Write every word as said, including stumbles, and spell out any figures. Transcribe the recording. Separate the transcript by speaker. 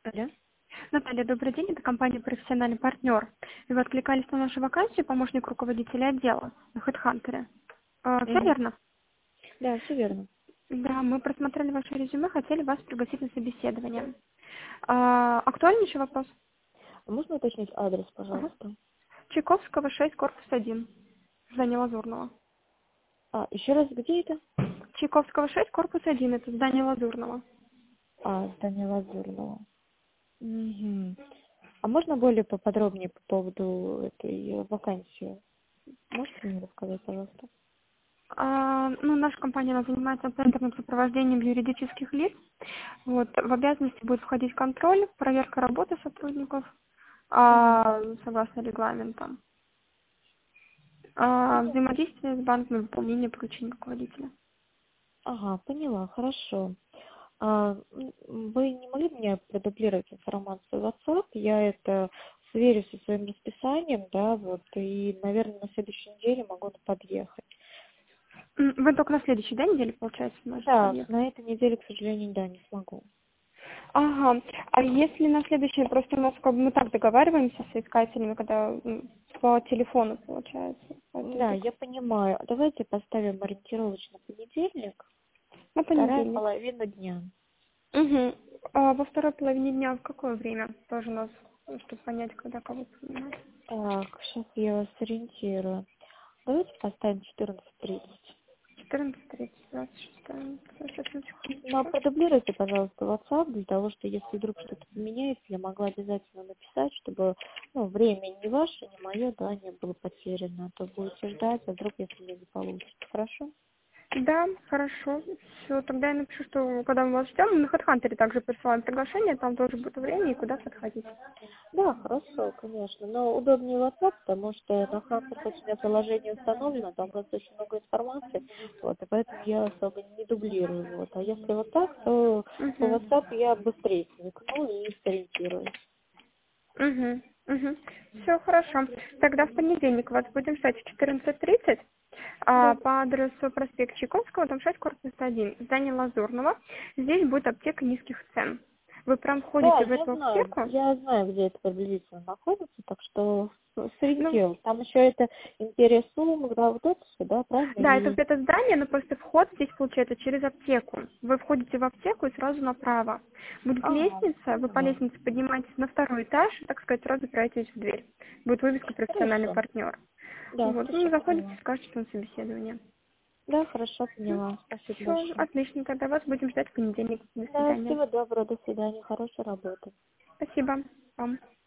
Speaker 1: Алло.
Speaker 2: Наталья, добрый день. Это компания «Профессиональный партнер». И вы откликались на нашу вакансию помощник руководителя отдела на HeadHunter. Все
Speaker 1: Мгм.
Speaker 2: верно?
Speaker 1: Да, все верно.
Speaker 2: Да, мы просмотрели ваше резюме, хотели вас пригласить на собеседование. А, актуальнейший вопрос?
Speaker 1: Можно уточнить адрес,
Speaker 2: Ага.
Speaker 1: пожалуйста?
Speaker 2: Чайковского, шесть, корпус один. Здание Лазурного.
Speaker 1: А, еще раз, где это?
Speaker 2: Чайковского, шесть, корпус один. Это здание Лазурного.
Speaker 1: А, здание Лазурного. Мгм. А можно более поподробнее по поводу этой э, вакансии? Можете мне рассказать, пожалуйста?
Speaker 2: А, ну, наша компания она занимается центрным сопровождением юридических лиц. Вот, в обязанности будет входить контроль, проверка работы сотрудников,
Speaker 1: Мгм.
Speaker 2: а, согласно регламентам, а,
Speaker 1: Поняла.
Speaker 2: взаимодействие с банком, выполнение поручений руководителя.
Speaker 1: Ага, поняла, хорошо. А, м, вы не могли бы мне продублировать информацию в WhatsApp? Я это сверю со своим расписанием, да, вот, и, наверное, на следующей неделе могу подъехать.
Speaker 2: М, Вы только на следующей, да, неделе, получается, можете
Speaker 1: Да,
Speaker 2: подъехать?
Speaker 1: на этой неделе, к сожалению, да, не смогу.
Speaker 2: Ага. А если на следующей, просто у нас как бы мы так договариваемся с искателями, когда м, по телефону получается. Поэтому
Speaker 1: Да,
Speaker 2: только
Speaker 1: я понимаю. Давайте поставим ориентировочно понедельник,
Speaker 2: на
Speaker 1: вторая
Speaker 2: понедельник.
Speaker 1: половина дня.
Speaker 2: Угу. А во второй половине дня в какое время? Тоже у нас, ну, чтобы понять, когда кого принимать.
Speaker 1: Так, сейчас я вас ориентирую. Давайте поставим четырнадцать тридцать.
Speaker 2: четырнадцать тридцать, двадцать шесть. Сейчас, на
Speaker 1: Но
Speaker 2: секундочку.
Speaker 1: продублируйте, пожалуйста, WhatsApp, для того, что если вдруг что-то поменяется, я могла обязательно написать, чтобы ну, время ни ваше, ни мое, да, не было потеряно. А то будете ждать, а вдруг если меня не получится. Хорошо?
Speaker 2: Да, хорошо. Все, тогда я напишу, что когда мы вас ждем, мы на HeadHunter также присылаем приглашение, там тоже будет время и куда подходить.
Speaker 1: Да, хорошо, конечно. Но удобнее WhatsApp, потому что на Хантер хоть у меня приложение установлено, там просто очень много информации, вот, и поэтому я особо не дублирую, вот. А если вот так, то по
Speaker 2: Угу.
Speaker 1: WhatsApp я быстрее смекну и сориентируюсь.
Speaker 2: Угу. Угу. Все хорошо. Тогда в понедельник вас будем ждать в четырнадцать тридцать. А,
Speaker 1: Да.
Speaker 2: по адресу проспект Чайковского, дом шесть, корпус один, здание Лазурного. Здесь будет аптека низких цен. Вы прям
Speaker 1: Да,
Speaker 2: входите в
Speaker 1: я
Speaker 2: эту
Speaker 1: знаю,
Speaker 2: аптеку.
Speaker 1: я знаю, где это приблизительно находится, так что
Speaker 2: Ну,
Speaker 1: сориентируюсь. Там еще это Империя сумок, да, вот это все, да, правильно?
Speaker 2: да, это
Speaker 1: Или...
Speaker 2: вот это здание, но просто вход здесь получается через аптеку. Вы входите в аптеку и сразу направо. Будет
Speaker 1: Ага,
Speaker 2: лестница, вы по
Speaker 1: поняла.
Speaker 2: лестнице поднимаетесь на второй этаж и, так сказать, сразу упираетесь в дверь. Будет вывеска «Профессиональный
Speaker 1: Хорошо.
Speaker 2: партнер».
Speaker 1: Да,
Speaker 2: Вот, ну,
Speaker 1: хорошо,
Speaker 2: заходите,
Speaker 1: поняла.
Speaker 2: скажете на собеседование.
Speaker 1: Да, хорошо, поняла. Спасибо
Speaker 2: Все,
Speaker 1: большое.
Speaker 2: отлично, тогда вас будем ждать в понедельник. До
Speaker 1: Да,
Speaker 2: свидания.
Speaker 1: всего доброго, до свидания, хорошей работы.
Speaker 2: Спасибо вам.